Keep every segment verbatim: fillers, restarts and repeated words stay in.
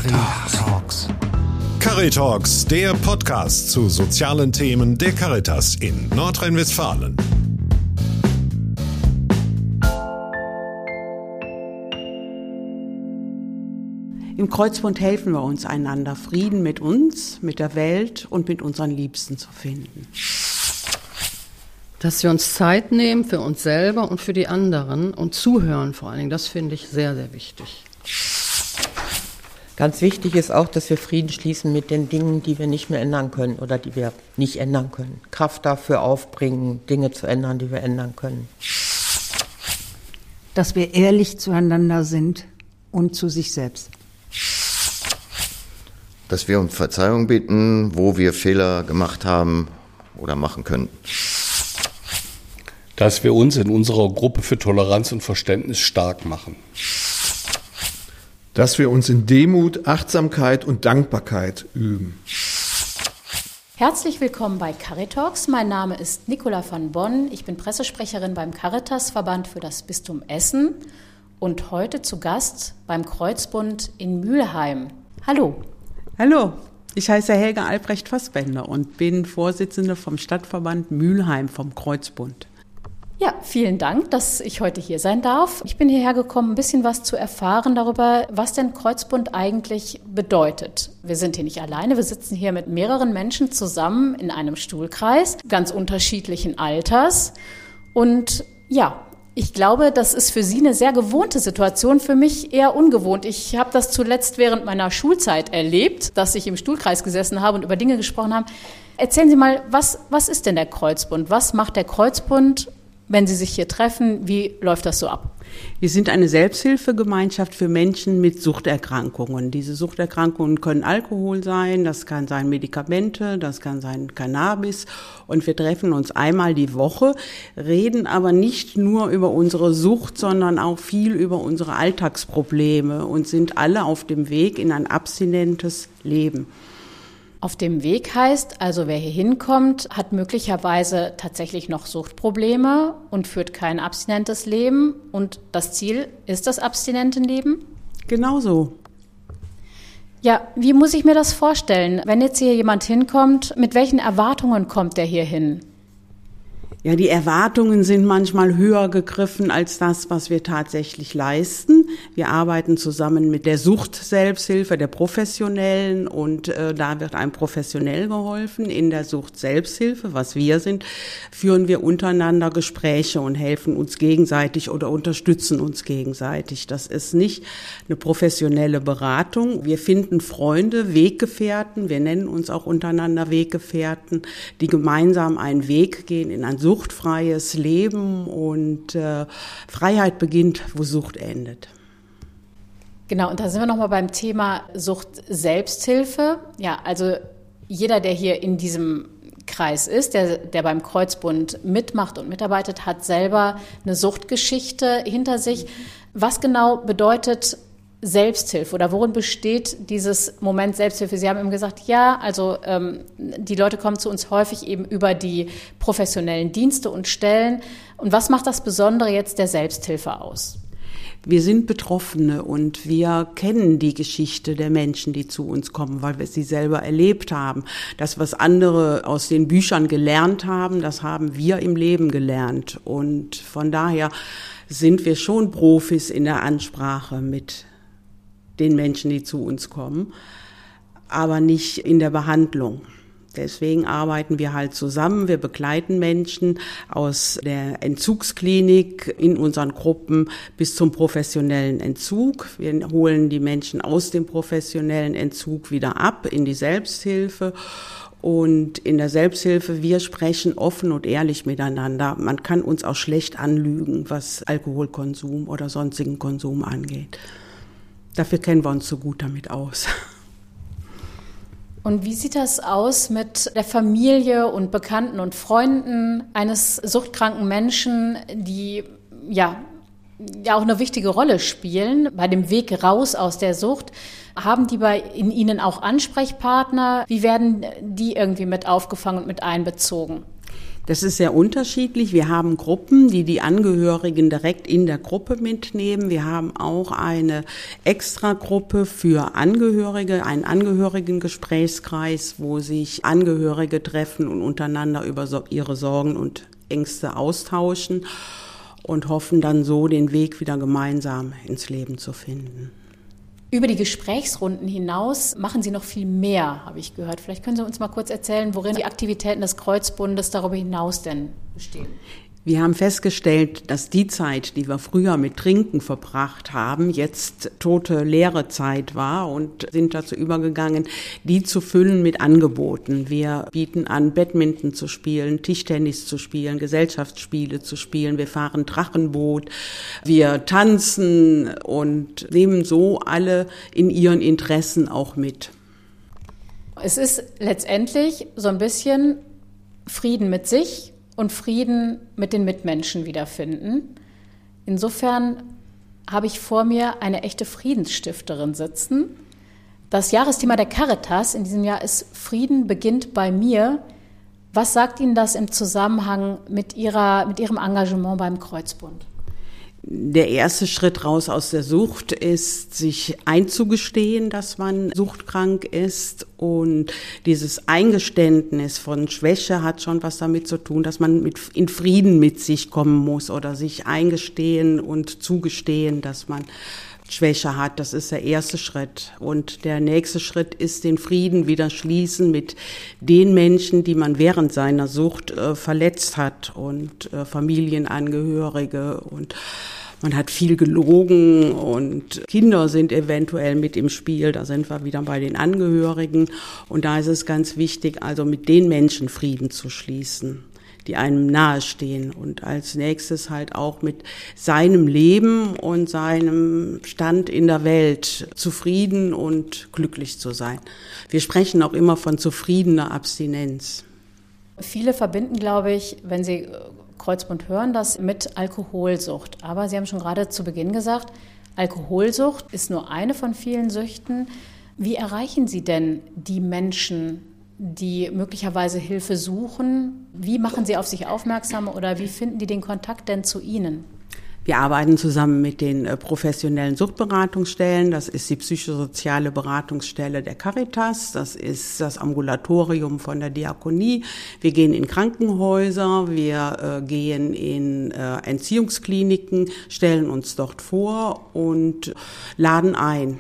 Caritalks. Caritalks, der Podcast zu sozialen Themen der Caritas in Nordrhein-Westfalen. Im Kreuzbund helfen wir uns einander, Frieden mit uns, mit der Welt und mit unseren Liebsten zu finden. Dass wir uns Zeit nehmen für uns selber und für die anderen und zuhören vor allen Dingen, das finde ich sehr, sehr wichtig. Ganz wichtig ist auch, dass wir Frieden schließen mit den Dingen, die wir nicht mehr ändern können oder die wir nicht ändern können. Kraft dafür aufbringen, Dinge zu ändern, die wir ändern können. Dass wir ehrlich zueinander sind und zu sich selbst. Dass wir um Verzeihung bitten, wo wir Fehler gemacht haben oder machen können. Dass wir uns in unserer Gruppe für Toleranz und Verständnis stark machen. Dass wir uns in Demut, Achtsamkeit und Dankbarkeit üben. Herzlich willkommen bei Caritalks. Mein Name ist Nicola von Bonn. Ich bin Pressesprecherin beim Caritasverband für das Bistum Essen und heute zu Gast beim Kreuzbund in Mülheim. Hallo. Hallo, ich heiße Helga Albrecht-Fassbender und bin Vorsitzende vom Stadtverband Mülheim vom Kreuzbund. Ja, vielen Dank, dass ich heute hier sein darf. Ich bin hierher gekommen, ein bisschen was zu erfahren darüber, was denn Kreuzbund eigentlich bedeutet. Wir sind hier nicht alleine, wir sitzen hier mit mehreren Menschen zusammen in einem Stuhlkreis, ganz unterschiedlichen Alters. Und ja, ich glaube, das ist für Sie eine sehr gewohnte Situation, für mich eher ungewohnt. Ich habe das zuletzt während meiner Schulzeit erlebt, dass ich im Stuhlkreis gesessen habe und über Dinge gesprochen habe. Erzählen Sie mal, was, was ist denn der Kreuzbund? Was macht der Kreuzbund, wenn Sie sich hier treffen? Wie läuft das so ab? Wir sind eine Selbsthilfegemeinschaft für Menschen mit Suchterkrankungen. Diese Suchterkrankungen können Alkohol sein, das kann sein Medikamente, das kann sein Cannabis. Und wir treffen uns einmal die Woche, reden aber nicht nur über unsere Sucht, sondern auch viel über unsere Alltagsprobleme und sind alle auf dem Weg in ein abstinentes Leben. Auf dem Weg heißt, also wer hier hinkommt, hat möglicherweise tatsächlich noch Suchtprobleme und führt kein abstinentes Leben. Und das Ziel ist das Abstinentenleben? Genau so. Ja, wie muss ich mir das vorstellen? Wenn jetzt hier jemand hinkommt, mit welchen Erwartungen kommt der hier hin? Ja, die Erwartungen sind manchmal höher gegriffen als das, was wir tatsächlich leisten. Wir arbeiten zusammen mit der Sucht-Selbsthilfe, der Professionellen, und äh, da wird einem professionell geholfen. In der Sucht-Selbsthilfe, was wir sind, führen wir untereinander Gespräche und helfen uns gegenseitig oder unterstützen uns gegenseitig. Das ist nicht eine professionelle Beratung. Wir finden Freunde, Weggefährten, wir nennen uns auch untereinander Weggefährten, die gemeinsam einen Weg gehen in ein suchtfreies Leben, und äh, Freiheit beginnt, wo Sucht endet. Genau, und da sind wir nochmal beim Thema Sucht-Selbsthilfe. Ja, also jeder, der hier in diesem Kreis ist, der, der beim Kreuzbund mitmacht und mitarbeitet, hat selber eine Suchtgeschichte hinter sich. Was genau bedeutet Selbsthilfe oder worin besteht dieses Moment Selbsthilfe? Sie haben eben gesagt, ja, also ähm, die Leute kommen zu uns häufig eben über die professionellen Dienste und Stellen. Und was macht das Besondere jetzt der Selbsthilfe aus? Wir sind Betroffene und wir kennen die Geschichte der Menschen, die zu uns kommen, weil wir sie selber erlebt haben. Das, was andere aus den Büchern gelernt haben, das haben wir im Leben gelernt. Und von daher sind wir schon Profis in der Ansprache mit den Menschen, die zu uns kommen, aber nicht in der Behandlung. Deswegen arbeiten wir halt zusammen. Wir begleiten Menschen aus der Entzugsklinik in unseren Gruppen bis zum professionellen Entzug. Wir holen die Menschen aus dem professionellen Entzug wieder ab in die Selbsthilfe. Und in der Selbsthilfe, wir sprechen offen und ehrlich miteinander. Man kann uns auch schlecht anlügen, was Alkoholkonsum oder sonstigen Konsum angeht. Dafür kennen wir uns so gut damit aus. Und wie sieht das aus mit der Familie und Bekannten und Freunden eines suchtkranken Menschen, die ja, ja auch eine wichtige Rolle spielen bei dem Weg raus aus der Sucht? Haben die bei in Ihnen auch Ansprechpartner? Wie werden die irgendwie mit aufgefangen und mit einbezogen? Das ist sehr unterschiedlich. Wir haben Gruppen, die die Angehörigen direkt in der Gruppe mitnehmen. Wir haben auch eine Extragruppe für Angehörige, einen Angehörigengesprächskreis, wo sich Angehörige treffen und untereinander über ihre Sorgen und Ängste austauschen und hoffen dann so, den Weg wieder gemeinsam ins Leben zu finden. Über die Gesprächsrunden hinaus machen Sie noch viel mehr, habe ich gehört. Vielleicht können Sie uns mal kurz erzählen, worin die Aktivitäten des Kreuzbundes darüber hinaus denn bestehen. Wir haben festgestellt, dass die Zeit, die wir früher mit Trinken verbracht haben, jetzt tote, leere Zeit war und sind dazu übergegangen, die zu füllen mit Angeboten. Wir bieten an, Badminton zu spielen, Tischtennis zu spielen, Gesellschaftsspiele zu spielen. Wir fahren Drachenboot, wir tanzen und nehmen so alle in ihren Interessen auch mit. Es ist letztendlich so ein bisschen Frieden mit sich und Frieden mit den Mitmenschen wiederfinden. Insofern habe ich vor mir eine echte Friedensstifterin sitzen. Das Jahresthema der Caritas in diesem Jahr ist Frieden beginnt bei mir. Was sagt Ihnen das im Zusammenhang mit Ihrer, mit Ihrem Engagement beim Kreuzbund? Der erste Schritt raus aus der Sucht ist, sich einzugestehen, dass man suchtkrank ist. Und dieses Eingeständnis von Schwäche hat schon was damit zu tun, dass man mit, in Frieden mit sich kommen muss oder sich eingestehen und zugestehen, dass man Schwäche hat. Das ist der erste Schritt. Und der nächste Schritt ist den Frieden wieder schließen mit den Menschen, die man während seiner Sucht äh, verletzt hat und äh, Familienangehörige, und man hat viel gelogen und Kinder sind eventuell mit im Spiel. Da sind wir wieder bei den Angehörigen. Und da ist es ganz wichtig, also mit den Menschen Frieden zu schließen, die einem nahestehen, und als nächstes halt auch mit seinem Leben und seinem Stand in der Welt zufrieden und glücklich zu sein. Wir sprechen auch immer von zufriedener Abstinenz. Viele verbinden, glaube ich, wenn sie Kreuzbund hören, das mit Alkoholsucht. Aber Sie haben schon gerade zu Beginn gesagt, Alkoholsucht ist nur eine von vielen Süchten. Wie erreichen Sie denn die Menschen, die möglicherweise Hilfe suchen? Wie machen Sie auf sich aufmerksam oder wie finden die den Kontakt denn zu Ihnen? Wir arbeiten zusammen mit den professionellen Suchtberatungsstellen. Das ist die psychosoziale Beratungsstelle der Caritas. Das ist das Ambulatorium von der Diakonie. Wir gehen in Krankenhäuser, wir äh, gehen in äh, Entziehungskliniken, stellen uns dort vor und laden ein.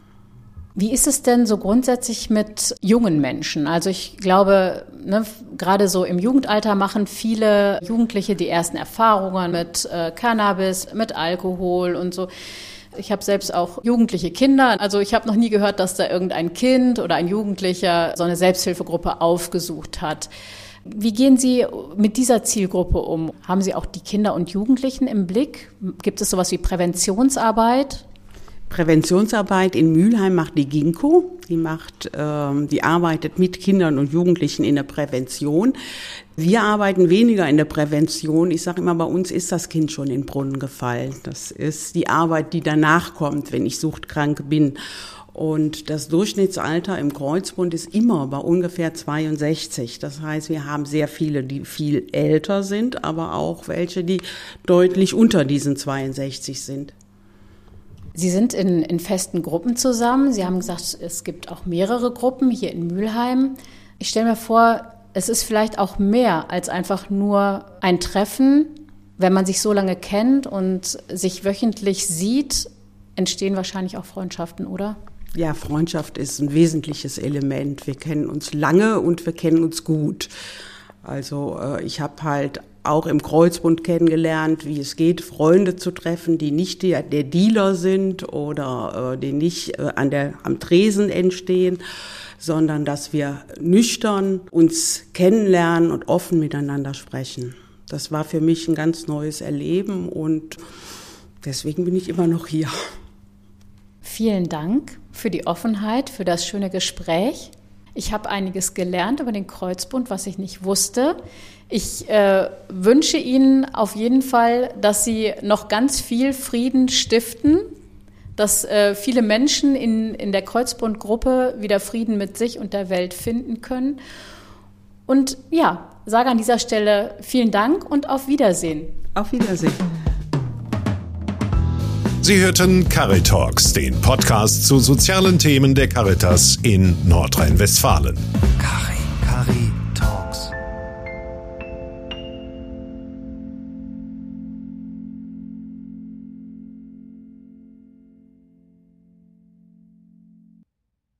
Wie ist es denn so grundsätzlich mit jungen Menschen? Also ich glaube, ne, gerade so im Jugendalter machen viele Jugendliche die ersten Erfahrungen mit äh, Cannabis, mit Alkohol und so. Ich habe selbst auch jugendliche Kinder. Also ich habe noch nie gehört, dass da irgendein Kind oder ein Jugendlicher so eine Selbsthilfegruppe aufgesucht hat. Wie gehen Sie mit dieser Zielgruppe um? Haben Sie auch die Kinder und Jugendlichen im Blick? Gibt es sowas wie Präventionsarbeit? Präventionsarbeit in Mülheim macht die Ginkgo. Die macht, ähm, die arbeitet mit Kindern und Jugendlichen in der Prävention. Wir arbeiten weniger in der Prävention. Ich sage immer, bei uns ist das Kind schon in den Brunnen gefallen. Das ist die Arbeit, die danach kommt, wenn ich suchtkrank bin. Und das Durchschnittsalter im Kreuzbund ist immer bei ungefähr zweiundsechzig. Das heißt, wir haben sehr viele, die viel älter sind, aber auch welche, die deutlich unter diesen zweiundsechzig sind. Sie sind in, in festen Gruppen zusammen. Sie haben gesagt, es gibt auch mehrere Gruppen hier in Mülheim. Ich stelle mir vor, es ist vielleicht auch mehr als einfach nur ein Treffen. Wenn man sich so lange kennt und sich wöchentlich sieht, entstehen wahrscheinlich auch Freundschaften, oder? Ja, Freundschaft ist ein wesentliches Element. Wir kennen uns lange und wir kennen uns gut. Also ich habe halt auch im Kreuzbund kennengelernt, wie es geht, Freunde zu treffen, die nicht der, der Dealer sind oder äh, die nicht äh, an der, am Tresen entstehen, sondern dass wir nüchtern uns kennenlernen und offen miteinander sprechen. Das war für mich ein ganz neues Erleben und deswegen bin ich immer noch hier. Vielen Dank für die Offenheit, für das schöne Gespräch. Ich habe einiges gelernt über den Kreuzbund, was ich nicht wusste. Ich äh, wünsche Ihnen auf jeden Fall, dass Sie noch ganz viel Frieden stiften, dass äh, viele Menschen in, in der Kreuzbund-Gruppe wieder Frieden mit sich und der Welt finden können. Und ja, sage an dieser Stelle vielen Dank und auf Wiedersehen. Auf Wiedersehen. Sie hörten Caritalks, den Podcast zu sozialen Themen der Caritas in Nordrhein-Westfalen. Cari, Cari.